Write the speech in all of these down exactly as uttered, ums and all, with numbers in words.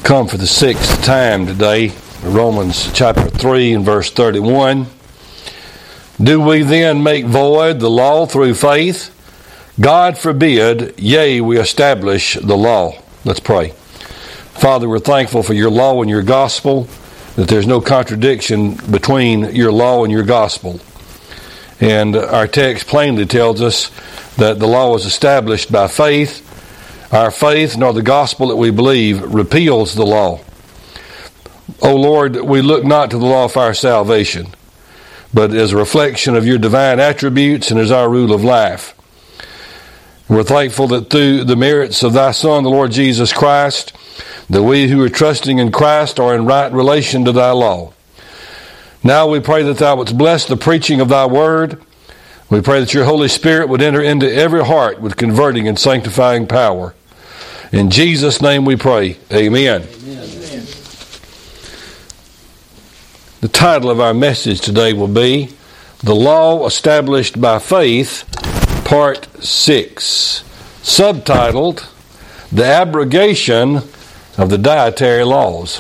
come for the sixth time today, Romans chapter three and verse thirty-one. Do we then make void the law through faith? God forbid, yea, we establish the law. Let's pray. Father, we're thankful for your law and your gospel, that there's no contradiction between your law and your gospel. And our text plainly tells us that the law is established by faith. Our faith, nor the gospel that we believe, repeals the law. O Lord, we look not to the law for our salvation, but as a reflection of your divine attributes and as our rule of life. We're thankful that through the merits of thy Son, the Lord Jesus Christ, that we who are trusting in Christ are in right relation to thy law. Now we pray that thou wouldst bless the preaching of thy word. We pray that your Holy Spirit would enter into every heart with converting and sanctifying power. In Jesus' name we pray. Amen. Amen. The title of our message today will be The Law Established by Faith, Part six, subtitled The Abrogation of the Dietary Laws.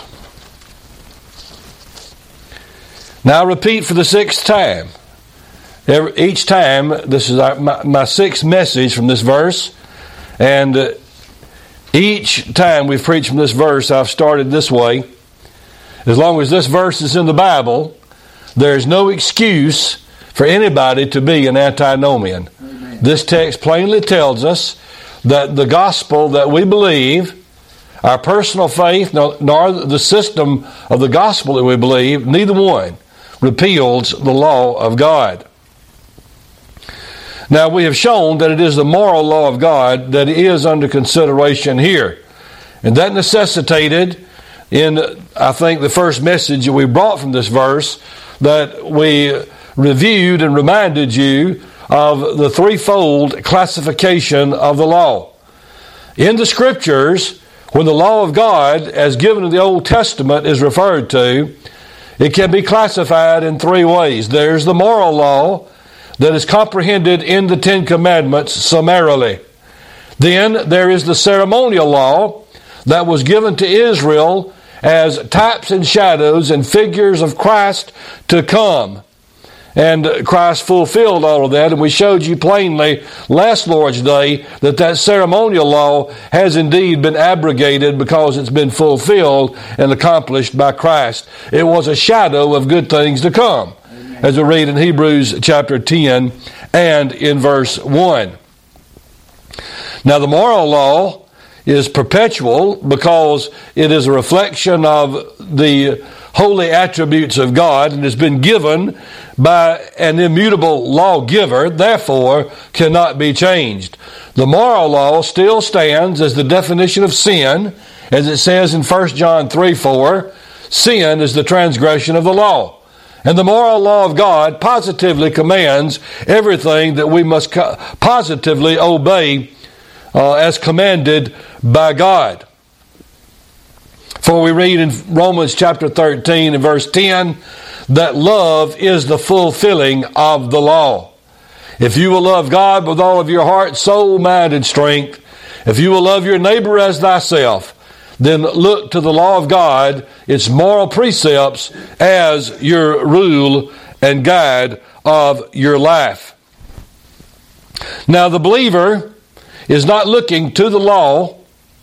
Now I repeat for the sixth time. Every, each time, this is our, my, my sixth message from this verse, and uh, each time we've preached from this verse, I've started this way. As long as this verse is in the Bible, there's no excuse for anybody to be an antinomian. Amen. This text plainly tells us that the gospel that we believe, our personal faith, nor, nor the system of the gospel that we believe, neither one repeals the law of God. Now, we have shown that it is the moral law of God that is under consideration here. And that necessitated, in, I think, the first message that we brought from this verse, that we reviewed and reminded you of the threefold classification of the law. In the Scriptures, when the law of God, as given in the Old Testament, is referred to, it can be classified in three ways. There's the moral law that is comprehended in the Ten Commandments summarily. Then there is the ceremonial law that was given to Israel as types and shadows and figures of Christ to come. And Christ fulfilled all of that, and we showed you plainly last Lord's Day that that ceremonial law has indeed been abrogated because it's been fulfilled and accomplished by Christ. It was a shadow of good things to come, Amen. As we read in Hebrews chapter ten and in verse one. Now the moral law is perpetual because it is a reflection of the holy attributes of God and has been given by an immutable lawgiver, therefore cannot be changed. The moral law still stands as the definition of sin, as it says in First John three four, sin is the transgression of the law. And the moral law of God positively commands everything that we must positively obey uh, as commanded by God. For we read in Romans chapter thirteen and verse ten that love is the fulfilling of the law. If you will love God with all of your heart, soul, mind, and strength, if you will love your neighbor as thyself, then look to the law of God, its moral precepts, as your rule and guide of your life. Now the believer is not looking to the law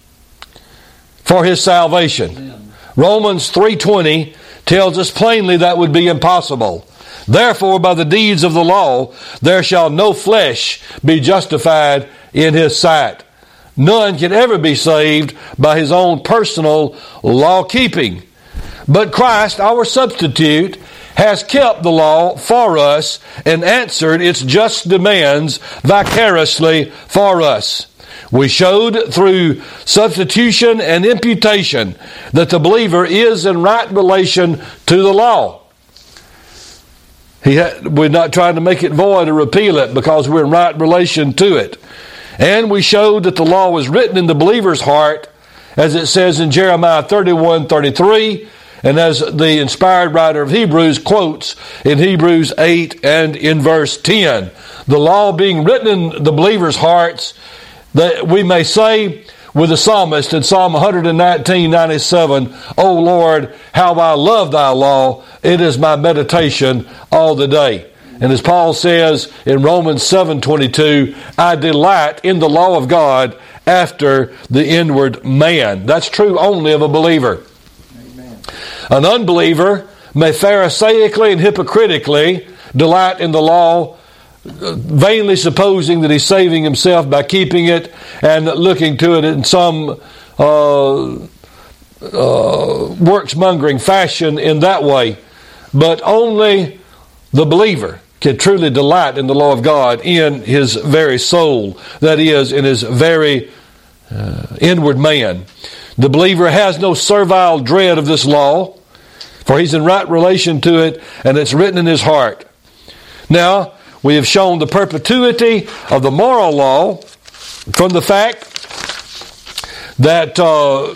for his salvation. Amen. Romans three twenty tells us plainly that would be impossible. Therefore, by the deeds of the law, there shall no flesh be justified in his sight. None can ever be saved by his own personal law-keeping. But Christ, our substitute, has kept the law for us and answered its just demands vicariously for us. We showed through substitution and imputation that the believer is in right relation to the law. He ha- we're not trying to make it void or repeal it because we're in right relation to it. And we showed that the law was written in the believer's heart, as it says in Jeremiah thirty-one thirty-three, and as the inspired writer of Hebrews quotes in Hebrews eight and in verse ten. The law being written in the believer's hearts, that we may say with the psalmist in Psalm one nineteen, ninety-seven, O Lord, how I love thy law. It is my meditation all the day. And as Paul says in Romans seven twenty-two, I delight in the law of God after the inward man. That's true only of a believer. Amen. An unbeliever may pharisaically and hypocritically delight in the law, vainly supposing that he's saving himself by keeping it and looking to it in some uh, uh, works-mongering fashion in that way. But only the believer can truly delight in the law of God in his very soul, that is, in his very uh, inward man. The believer has no servile dread of this law, for he's in right relation to it, and it's written in his heart. Now, we have shown the perpetuity of the moral law from the fact that uh,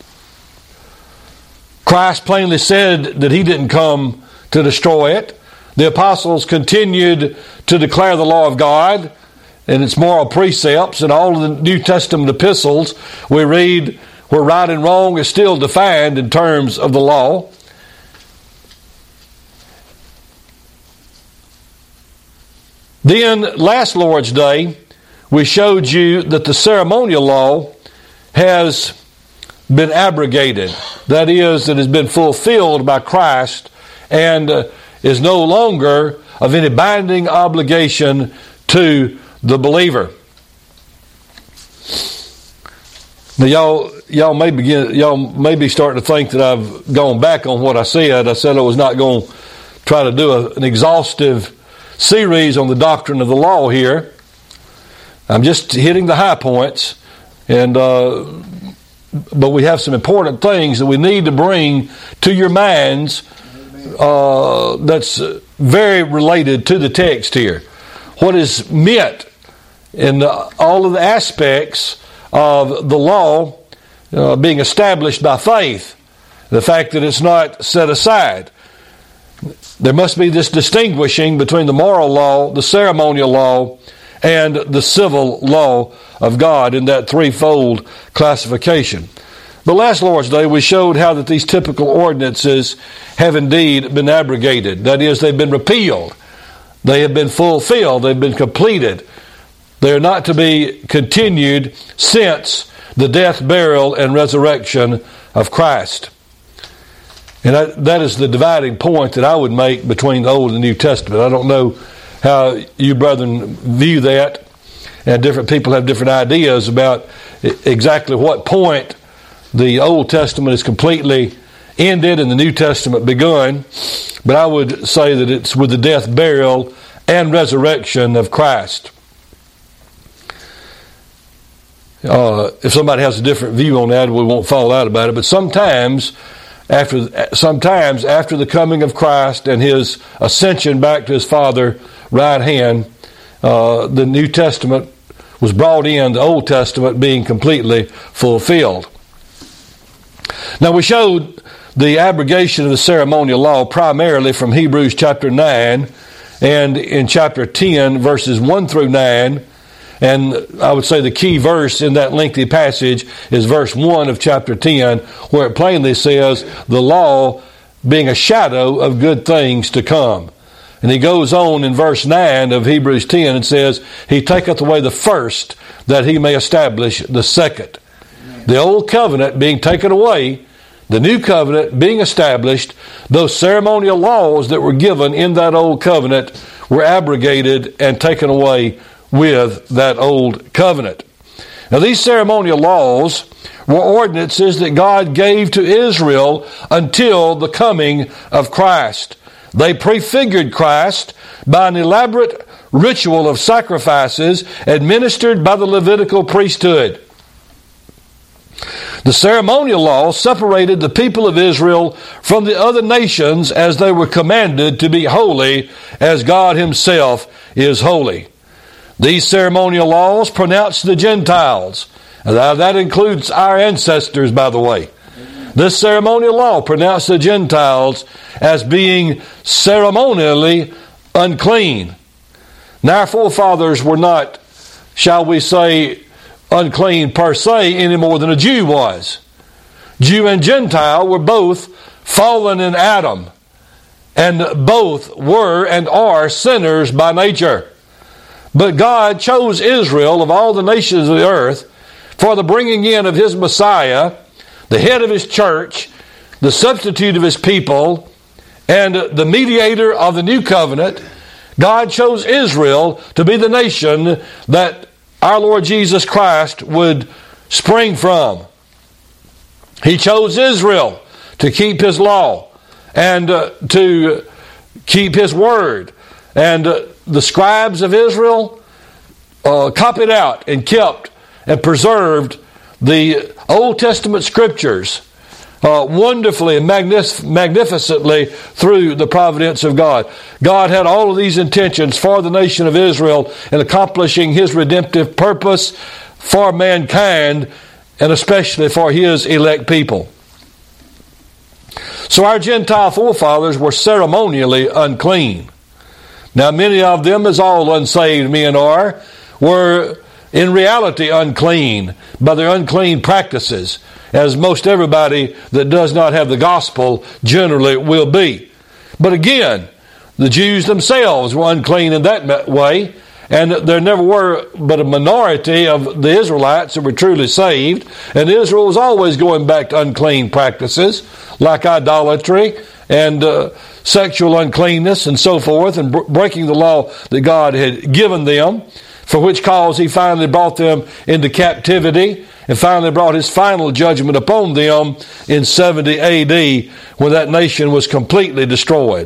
Christ plainly said that he didn't come to destroy it. The apostles continued to declare the law of God and its moral precepts. In all of the New Testament epistles, we read where right and wrong is still defined in terms of the law. Then, last Lord's Day, we showed you that the ceremonial law has been abrogated. That is, it has been fulfilled by Christ and uh, is no longer of any binding obligation to the believer. Now, y'all, y'all may begin, y'all may be starting to think that I've gone back on what I said. I said I was not going to try to do a, an exhaustive series on the doctrine of the law here. I'm just hitting the high points, and uh, but we have some important things that we need to bring to your minds uh, that's very related to the text here. What is meant in the, all of the aspects of the law uh, being established by faith, the fact that it's not set aside. There must be this distinguishing between the moral law, the ceremonial law, and the civil law of God in that threefold classification. But last Lord's Day, we showed how that these typical ordinances have indeed been abrogated. That is, they've been repealed. They have been fulfilled. They've been completed. They are not to be continued since the death, burial, and resurrection of Christ. And that, that is the dividing point that I would make between the Old and New Testament. I don't know how you brethren view that, and different people have different ideas about exactly what point the Old Testament is completely ended and the New Testament begun. But I would say that it's with the death, burial, and resurrection of Christ. Uh, if somebody has a different view on that, we won't fall out about it. But sometimes After, sometimes after the coming of Christ and his ascension back to his Father's right hand, uh, the New Testament was brought in, the Old Testament being completely fulfilled. Now, we showed the abrogation of the ceremonial law primarily from Hebrews chapter nine and in chapter ten, verses one through nine. And I would say the key verse in that lengthy passage is verse one of chapter ten, where it plainly says, the law being a shadow of good things to come. And he goes on in verse nine of Hebrews ten and says, he taketh away the first, that he may establish the second. Amen. The old covenant being taken away, the new covenant being established, those ceremonial laws that were given in that old covenant were abrogated and taken away with that old covenant. Now, these ceremonial laws were ordinances that God gave to Israel until the coming of Christ. They prefigured Christ by an elaborate ritual of sacrifices administered by the Levitical priesthood. The ceremonial law separated the people of Israel from the other nations as they were commanded to be holy as God himself is holy. These ceremonial laws pronounced the Gentiles. That includes our ancestors, by the way. This ceremonial law pronounced the Gentiles as being ceremonially unclean. Now, our forefathers were not, shall we say, unclean per se any more than a Jew was. Jew and Gentile were both fallen in Adam, and both were and are sinners by nature. But God chose Israel of all the nations of the earth for the bringing in of His Messiah, the head of His church, the substitute of His people, and the mediator of the new covenant. God chose Israel to be the nation that our Lord Jesus Christ would spring from. He chose Israel to keep His law and uh, to keep His word. And uh, the scribes of Israel uh, copied out and kept and preserved the Old Testament scriptures uh, wonderfully and magnif- magnificently through the providence of God. God had all of these intentions for the nation of Israel in accomplishing His redemptive purpose for mankind, and especially for His elect people. So our Gentile forefathers were ceremonially unclean. Now many of them, as all unsaved men are, were in reality unclean by their unclean practices, as most everybody that does not have the gospel generally will be. But again, the Jews themselves were unclean in that way, and there never were but a minority of the Israelites that were truly saved. And Israel was always going back to unclean practices like idolatry and uh, sexual uncleanness and so forth, and b- breaking the law that God had given them, for which cause He finally brought them into captivity and finally brought His final judgment upon them in seventy A D when that nation was completely destroyed.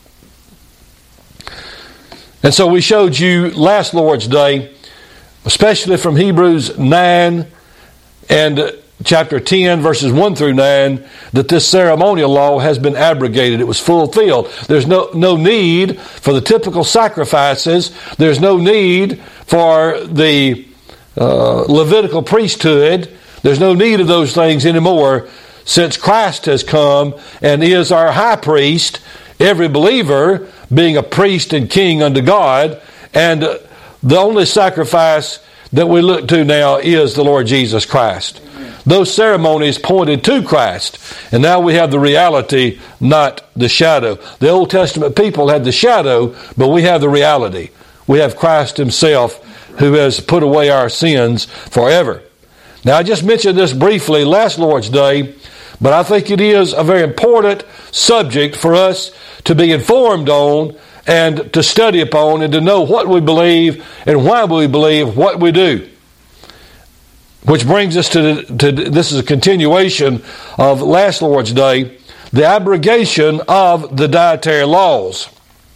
And so we showed you last Lord's Day, especially from Hebrews nine and chapter ten, verses one through nine, that this ceremonial law has been abrogated. It was fulfilled. There's no, no need for the typical sacrifices. There's no need for the uh, Levitical priesthood. There's no need of those things anymore, since Christ has come and is our high priest, every believer being a priest and king unto God, and the only sacrifice that we look to now is the Lord Jesus Christ. Amen. Those ceremonies pointed to Christ, and now we have the reality, not the shadow. The Old Testament people had the shadow, but we have the reality. We have Christ Himself, who has put away our sins forever. Now, I just mentioned this briefly last Lord's Day, but I think it is a very important subject for us to be informed on and to study upon and to know what we believe and why we believe what we do. Which brings us to, to this is a continuation of last Lord's Day, the abrogation of the dietary laws.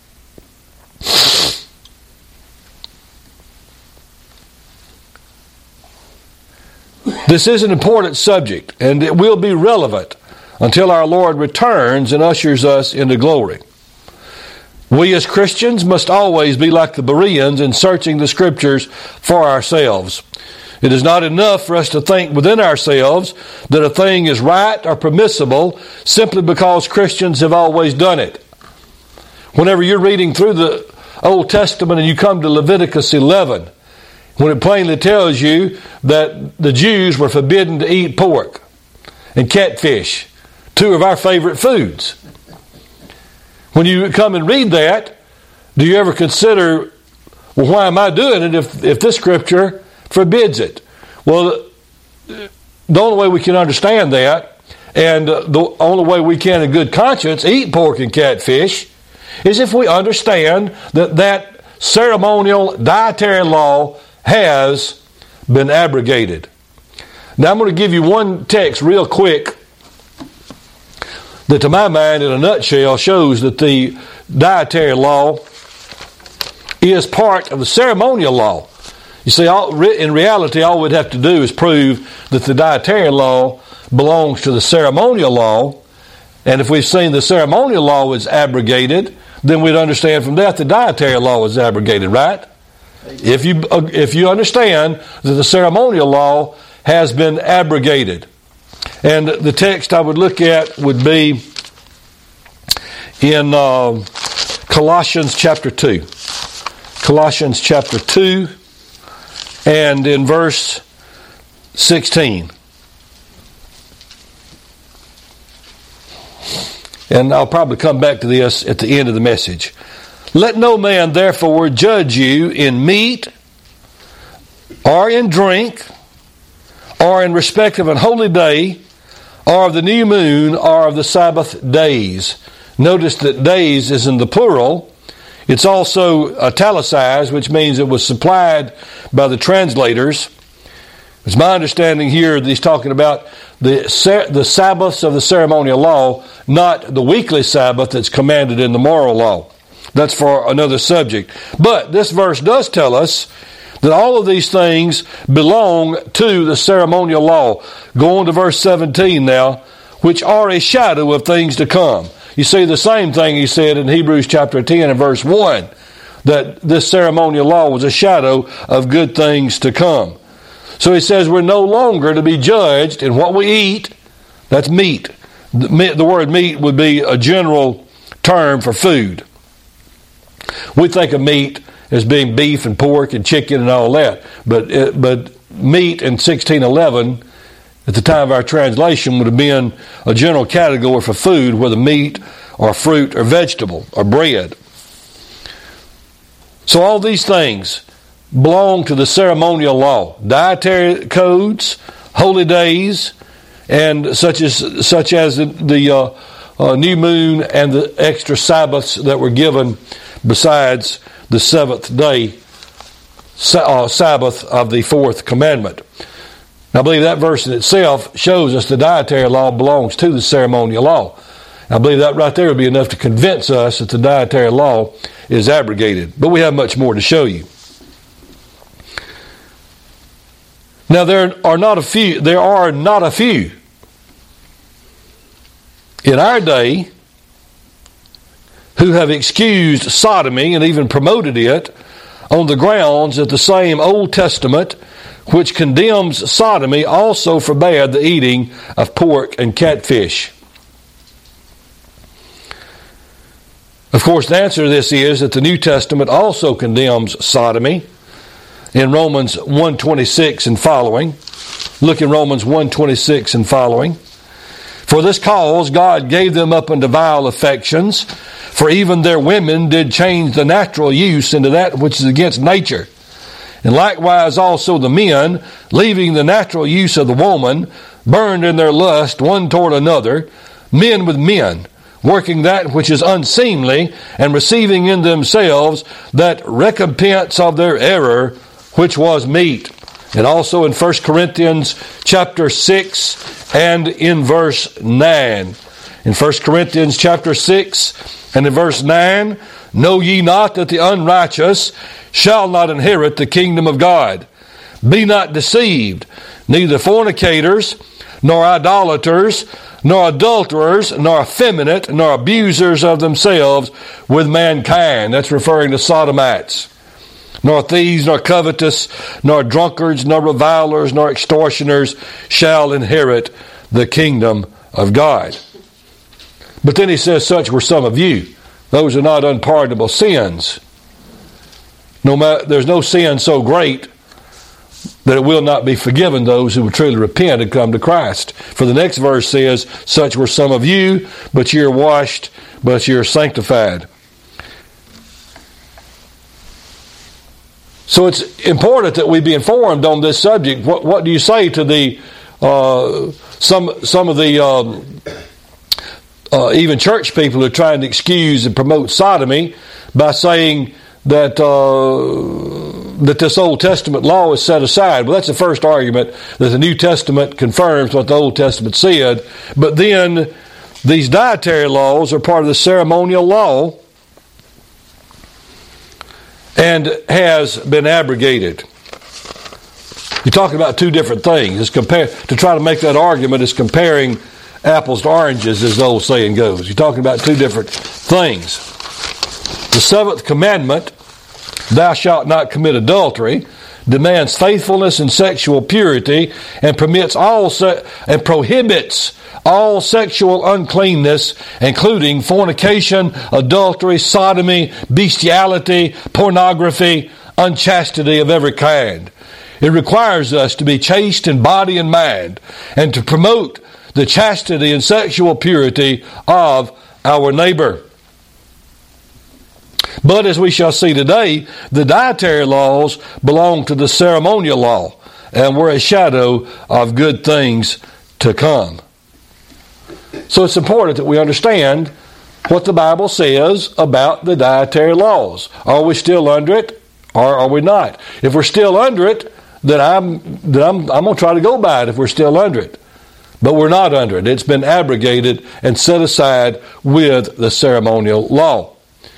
This is an important subject, and it will be relevant until our Lord returns and ushers us into glory. We as Christians must always be like the Bereans in searching the Scriptures for ourselves. It is not enough for us to think within ourselves that a thing is right or permissible simply because Christians have always done it. Whenever you're reading through the Old Testament and you come to Leviticus eleven, when it plainly tells you that the Jews were forbidden to eat pork and catfish, two of our favorite foods. When you come and read that, do you ever consider, well, why am I doing it if, if this Scripture forbids it? Well, the only way we can understand that, and the only way we can in good conscience eat pork and catfish, is if we understand that that ceremonial dietary law has been abrogated. Now I'm going to give you one text real quick that to my mind in a nutshell shows that the dietary law is part of the ceremonial law. You see, all, in reality, all we'd have to do is prove that the dietary law belongs to the ceremonial law, and if we've seen the ceremonial law is abrogated, then we'd understand from that the dietary law is abrogated, right? If you if you understand that the ceremonial law has been abrogated. And the text I would look at would be in uh, Colossians chapter two. Colossians chapter two, and in verse sixteen. And I'll probably come back to this at the end of the message. Let no man therefore judge you in meat, or in drink, or in respect of an holy day, or of the new moon, or of the Sabbath days. Notice that days is in the plural. It's also italicized, which means it was supplied by the translators. It's my understanding here that he's talking about the, the Sabbaths of the ceremonial law, not the weekly Sabbath that's commanded in the moral law. That's for another subject. But this verse does tell us that all of these things belong to the ceremonial law. Go on to verse seventeen now, which are a shadow of things to come. You see the same thing he said in Hebrews chapter ten and verse one, that this ceremonial law was a shadow of good things to come. So he says we're no longer to be judged in what we eat. That's meat. The word meat would be a general term for food. We think of meat as being beef and pork and chicken and all that. But it, but meat in sixteen eleven, at the time of our translation, would have been a general category for food, whether meat or fruit or vegetable or bread. So all these things belong to the ceremonial law. Dietary codes, holy days, and such as such as the, the uh, uh, new moon and the extra Sabbaths that were given besides the seventh day uh, Sabbath of the fourth commandment. I believe that verse in itself shows us the dietary law belongs to the ceremonial law. I believe that right there would be enough to convince us that the dietary law is abrogated. But we have much more to show you. Now there are not a few, there are not a few in our day who have excused sodomy and even promoted it on the grounds that the same Old Testament, which condemns sodomy, also forbade the eating of pork and catfish. Of course, the answer to this is that the New Testament also condemns sodomy in Romans one twenty-six and following. Look in Romans one twenty-six and following. For this cause God gave them up unto vile affections, for even their women did change the natural use into that which is against nature. And likewise also the men, leaving the natural use of the woman, burned in their lust one toward another, men with men, working that which is unseemly, and receiving in themselves that recompense of their error, which was meat. And also in First Corinthians chapter six and in verse nine. In First Corinthians chapter six and in verse nine, know ye not that the unrighteous shall not inherit the kingdom of God? Be not deceived, neither fornicators, nor idolaters, nor adulterers, nor effeminate, nor abusers of themselves with mankind. That's referring to sodomites. Nor thieves, nor covetous, nor drunkards, nor revilers, nor extortioners shall inherit the kingdom of God. But then he says, such were some of you. Those are not unpardonable sins. No matter, there's no sin so great that it will not be forgiven those who will truly repent and come to Christ. For the next verse says, such were some of you, but you're washed, but you're sanctified. So it's important that we be informed on this subject. What, what do you say to the uh, some some of the um, uh, even church people who are trying to excuse and promote sodomy by saying that uh, that this Old Testament law is set aside? Well, that's the first argument, that the New Testament confirms what the Old Testament said. But then these dietary laws are part of the ceremonial law and has been abrogated. You're talking about two different things. It's compare, to try to make that argument is comparing apples to oranges, as the old saying goes. You're talking about two different things. The seventh commandment, thou shalt not commit adultery, demands faithfulness and sexual purity, and permits all se- and prohibits all sexual uncleanness, including fornication, adultery, sodomy, bestiality, pornography, unchastity of every kind. It requires us to be chaste in body and mind, and to promote the chastity and sexual purity of our neighbor. But as we shall see today, the dietary laws belong to the ceremonial law and were a shadow of good things to come. So it's important that we understand what the Bible says about the dietary laws. Are we still under it, or are we not? If we're still under it, then I'm then I'm, I'm going to try to go by it if we're still under it. But we're not under it. It's been abrogated and set aside with the ceremonial law.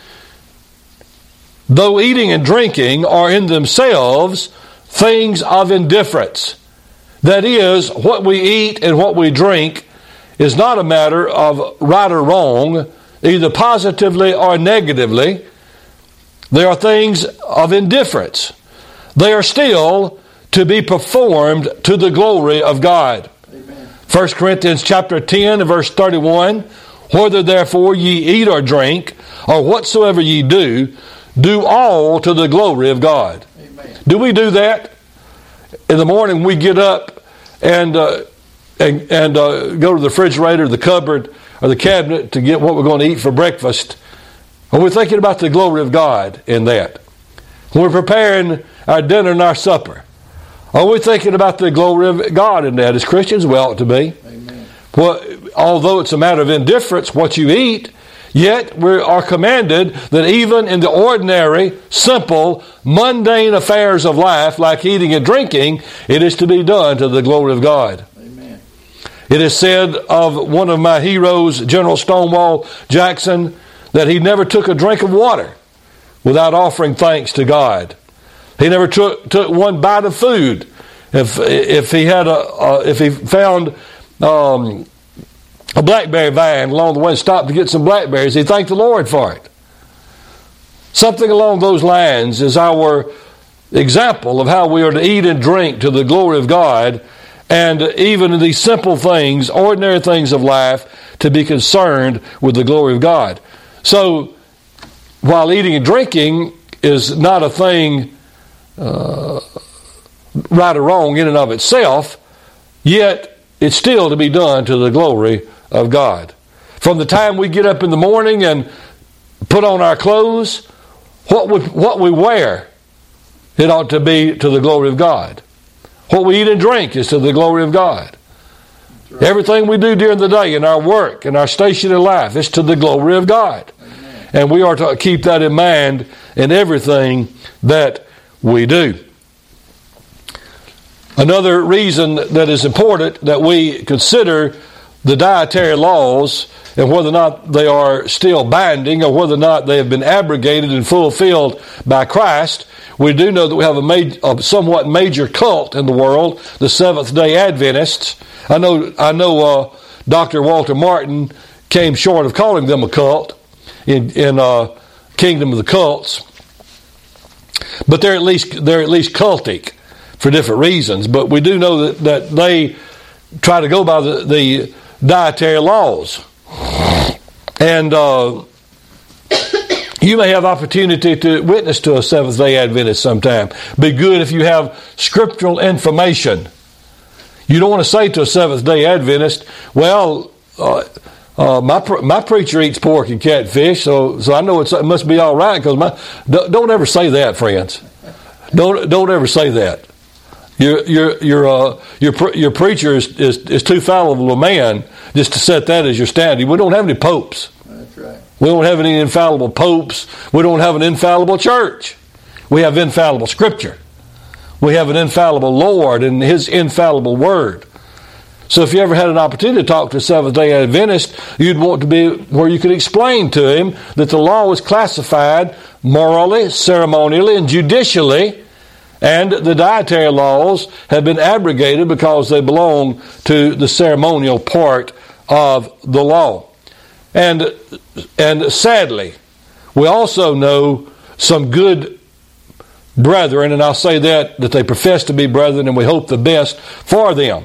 Though eating and drinking are in themselves things of indifference, that is, what we eat and what we drink is not a matter of right or wrong, either positively or negatively. They are things of indifference. They are still to be performed to the glory of God. Amen. First Corinthians chapter ten and verse thirty-one, whether therefore ye eat or drink, or whatsoever ye do, do all to the glory of God. Amen. Do we do that? In the morning we get up and uh, and, and uh, go to the refrigerator, the cupboard, or the cabinet to get what we're going to eat for breakfast. Are we thinking about the glory of God in that? When we're preparing our dinner and our supper, are we thinking about the glory of God in that? As Christians, we ought to be. Amen. Well, although it's a matter of indifference what you eat, yet we are commanded that even in the ordinary, simple, mundane affairs of life, like eating and drinking, it is to be done to the glory of God. Amen. It is said of one of my heroes, General Stonewall Jackson, that he never took a drink of water without offering thanks to God. He never took took one bite of food. If if he had a uh, if he found um, a blackberry vine along the way and stopped to get some blackberries, he thanked the Lord for it. Something along those lines is our example of how we are to eat and drink to the glory of God, and even in these simple things, ordinary things of life, to be concerned with the glory of God. So, while eating and drinking is not a thing uh, right or wrong in and of itself, yet it's still to be done to the glory of God. From the time we get up in the morning and put on our clothes, what we, what we wear, it ought to be to the glory of God. What we eat and drink is to the glory of God. Right. Everything we do during the day in our work, in our station in life, is to the glory of God. Amen. And we are to keep that in mind in everything that we do. Another reason that is important that we consider the dietary laws and whether or not they are still binding or whether or not they have been abrogated and fulfilled by Christ, we do know that we have a, major, a somewhat major cult in the world, the Seventh-day Adventists. I know I know uh, Doctor Walter Martin came short of calling them a cult in, in uh, Kingdom of the Cults, but they're at least they're at least cultic for different reasons. But we do know that, that they try to go by the, the dietary laws, and uh, you may have opportunity to witness to a Seventh-day Adventist sometime. Be good if you have scriptural information. You don't want to say to a Seventh-day Adventist, well, uh, uh, my my preacher eats pork and catfish, so so I know it's, it must be all right. Because my don't, don't ever say that, friends. Don't don't ever say that. Your your your uh, your your preacher is, is is too fallible a man just to set that as your standard. We don't have any popes. That's right. We don't have any infallible popes. We don't have an infallible church. We have infallible Scripture. We have an infallible Lord and His infallible Word. So if you ever had an opportunity to talk to a Seventh-day Adventist, you'd want to be where you could explain to him that the law was classified morally, ceremonially, and judicially, and the dietary laws have been abrogated because they belong to the ceremonial part of the law. And, and sadly, we also know some good brethren, and I'll say that, that they profess to be brethren, and we hope the best for them.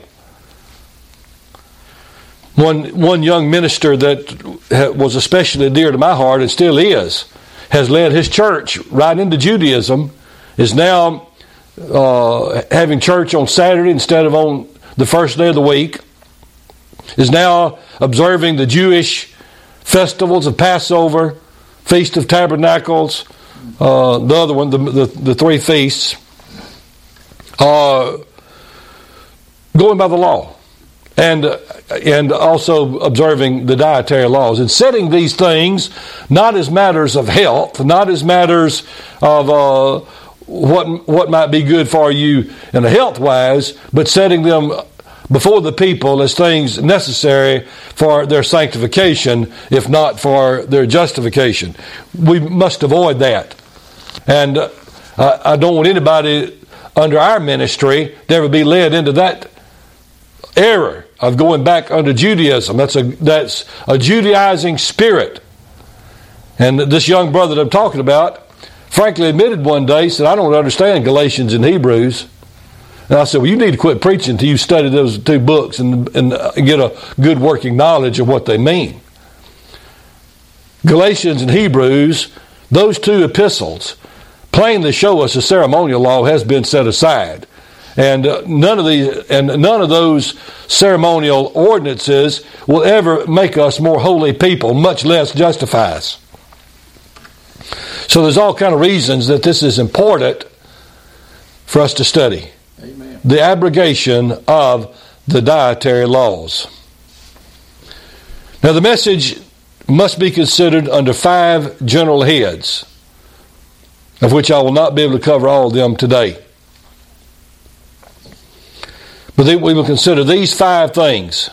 One, one young minister that was especially dear to my heart, and still is, has led his church right into Judaism, is now uh, having church on Saturday instead of on the first day of the week, is now observing the Jewish festivals of Passover, Feast of Tabernacles, uh, the other one, the, the, the three feasts, uh, going by the law. And uh, and also observing the dietary laws and setting these things not as matters of health, not as matters of uh, what what might be good for you in a health wise, but setting them before the people as things necessary for their sanctification, if not for their justification. We must avoid that, and uh, I don't want anybody under our ministry to ever be led into that error of going back under Judaism. That's a that's a Judaizing spirit. And this young brother that I'm talking about frankly admitted one day, said, I don't understand Galatians and Hebrews. And I said, well, you need to quit preaching until you study those two books and, and get a good working knowledge of what they mean. Galatians and Hebrews, those two epistles, plainly show us the ceremonial law has been set aside. And uh, none of these, and none of those ceremonial ordinances will ever make us more holy people, much less justify us. So there's all kind of reasons that this is important for us to study. Amen. The abrogation of the dietary laws. Now the message must be considered under five general heads, of which I will not be able to cover all of them today. But we will consider these five things.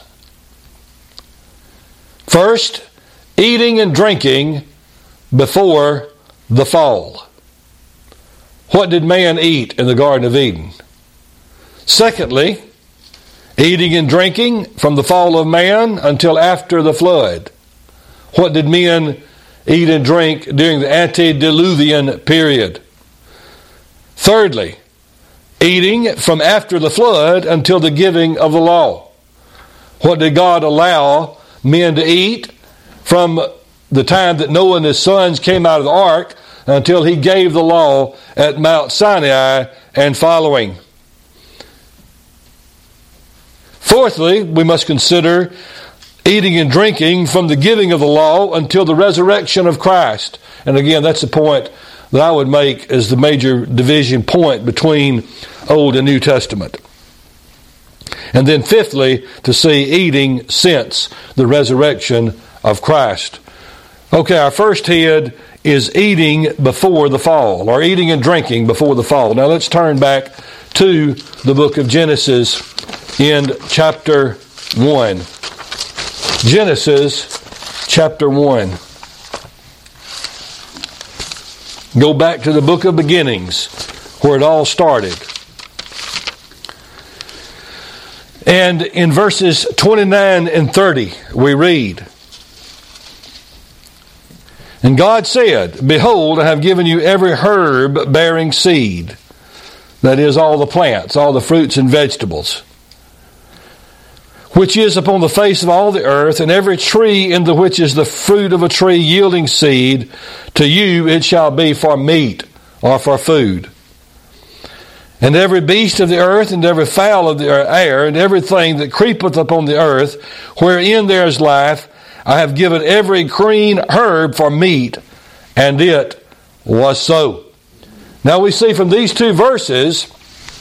First, eating and drinking before the fall. What did man eat in the Garden of Eden? Secondly, eating and drinking from the fall of man until after the flood. What did men eat and drink during the antediluvian period? Thirdly, eating from after the flood until the giving of the law. What did God allow men to eat from the time that Noah and his sons came out of the ark until he gave the law at Mount Sinai and following? Fourthly, we must consider eating and drinking from the giving of the law until the resurrection of Christ. And again, that's the point that I would make as the major division point between Old and New Testament. And then fifthly, to see eating since the resurrection of Christ. Okay, our first head is eating before the fall, or eating and drinking before the fall. Now let's turn back to the book of Genesis in chapter one. Genesis chapter one. Go back to the book of beginnings, where it all started. And in verses twenty-nine and thirty, we read, And God said, Behold, I have given you every herb bearing seed, that is, all the plants, all the fruits and vegetables, which is upon the face of all the earth, and every tree in the which is the fruit of a tree yielding seed, to you it shall be for meat, or for food. And every beast of the earth, and every fowl of the air, and everything that creepeth upon the earth, wherein there is life, I have given every green herb for meat, and it was so. Now we see from these two verses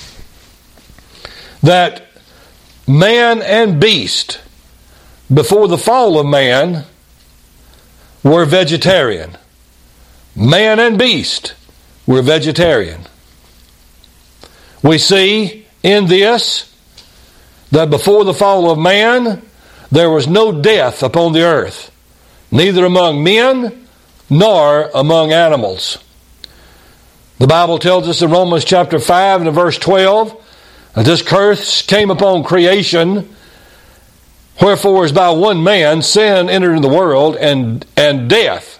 that man and beast, before the fall of man, were vegetarian. Man and beast were vegetarian. We see in this that before the fall of man, there was no death upon the earth, neither among men nor among animals. The Bible tells us in Romans chapter five and verse twelve, that this curse came upon creation, wherefore as by one man sin entered into the world, and, and death.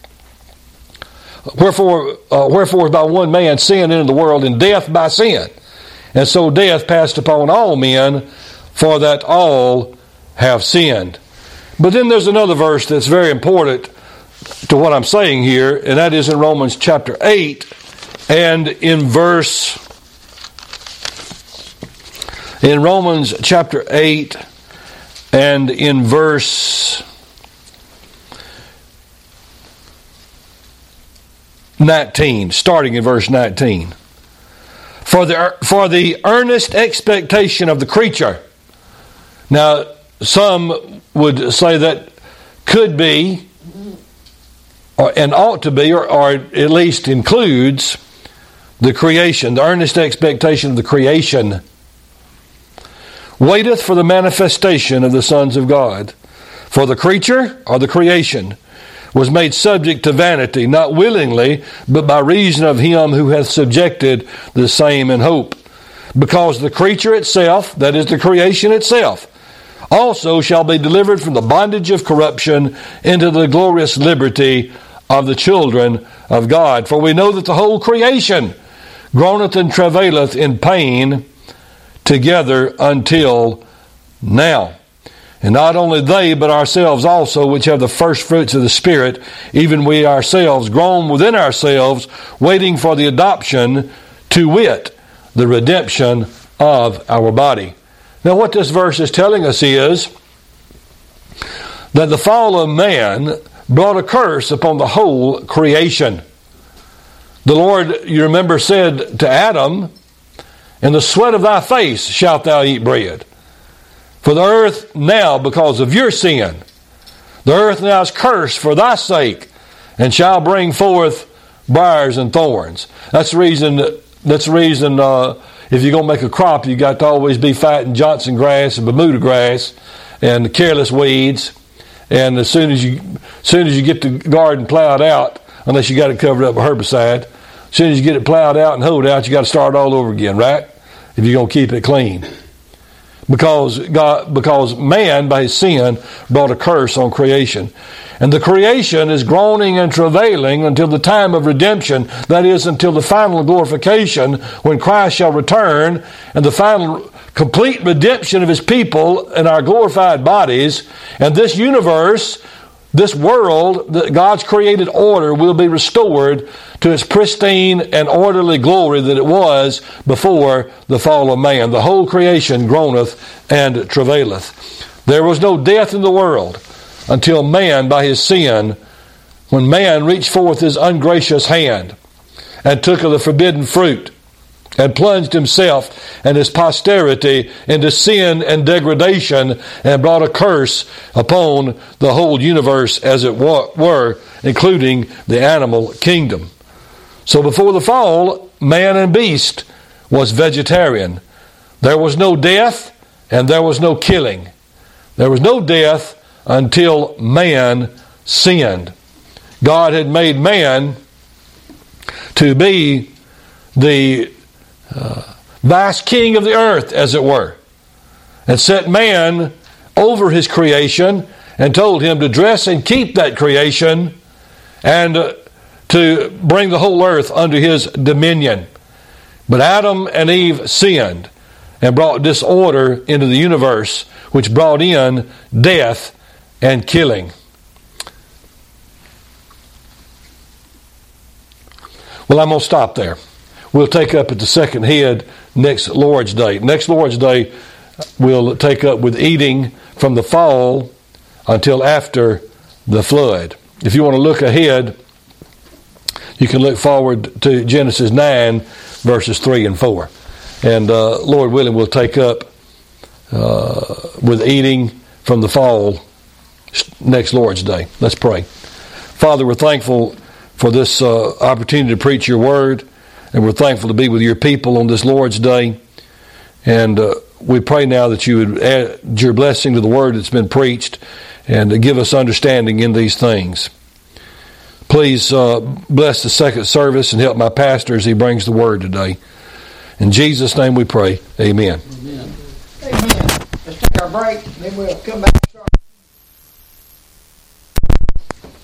Wherefore, uh, wherefore by one man sin entered the world, and death by sin. And so death passed upon all men, for that all have sinned. But then there's another verse that's very important to what I'm saying here, and that is in Romans chapter eight, and in verse In Romans chapter eight and in verse nineteen, starting in verse nineteen. For the, for the earnest expectation of the creature. Now, some would say that could be, or, and ought to be, or, or at least includes the creation, the earnest expectation of the creation. Waiteth for the manifestation of the sons of God. For the creature, or the creation, was made subject to vanity, not willingly, but by reason of him who hath subjected the same in hope. Because the creature itself, that is the creation itself, also shall be delivered from the bondage of corruption into the glorious liberty of the children of God. For we know that the whole creation groaneth and travaileth in pain together until now. And not only they, but ourselves also, which have the first fruits of the Spirit, even we ourselves groan within ourselves, waiting for the adoption, to wit, the redemption of our body. Now what this verse is telling us is that the fall of man brought a curse upon the whole creation. The Lord, you remember, said to Adam, "In the sweat of thy face shalt thou eat bread. For the earth now, because of your sin, the earth now is cursed for thy sake, and shall bring forth briars and thorns." That's the reason. That's the reason. Uh, if you're gonna make a crop, you got to always be fighting Johnson grass and Bermuda grass and careless weeds. And as soon as you, as soon as you get the garden plowed out, unless you got it covered up with herbicide, as soon as you get it plowed out and hoed out, you got to start all over again, right? If you're gonna keep it clean. Because God, because man, by his sin, brought a curse on creation. And the creation is groaning and travailing until the time of redemption, that is, until the final glorification, when Christ shall return, and the final complete redemption of his people in our glorified bodies. And this universe, this world, God's created order, will be restored to its pristine and orderly glory that it was before the fall of man. The whole creation groaneth and travaileth. There was no death in the world until man, by his sin, when man reached forth his ungracious hand and took of the forbidden fruit and plunged himself and his posterity into sin and degradation and brought a curse upon the whole universe, as it were, including the animal kingdom. So before the fall, man and beast was vegetarian. There was no death and there was no killing. There was no death until man sinned. God had made man to be the uh, vice king of the earth, as it were, and set man over his creation and told him to dress and keep that creation and uh, to bring the whole earth under his dominion. But Adam and Eve sinned and brought disorder into the universe, which brought in death and killing. Well, I'm going to stop there. We'll take up at the second head next Lord's Day. Next Lord's Day, we'll take up with eating from the fall until after the flood. If you want to look ahead, you can look forward to Genesis nine, verses three and four. And uh, Lord willing, we'll take up uh, with eating from the fall next Lord's Day. Let's pray. Father, we're thankful for this uh, opportunity to preach your word, and we're thankful to be with your people on this Lord's Day. And uh, we pray now that you would add your blessing to the word that's been preached and to give us understanding in these things. Please uh, bless the second service and help my pastor as he brings the word today. In Jesus' name we pray. Amen. Amen. Amen. Let's take our break, then we'll come back.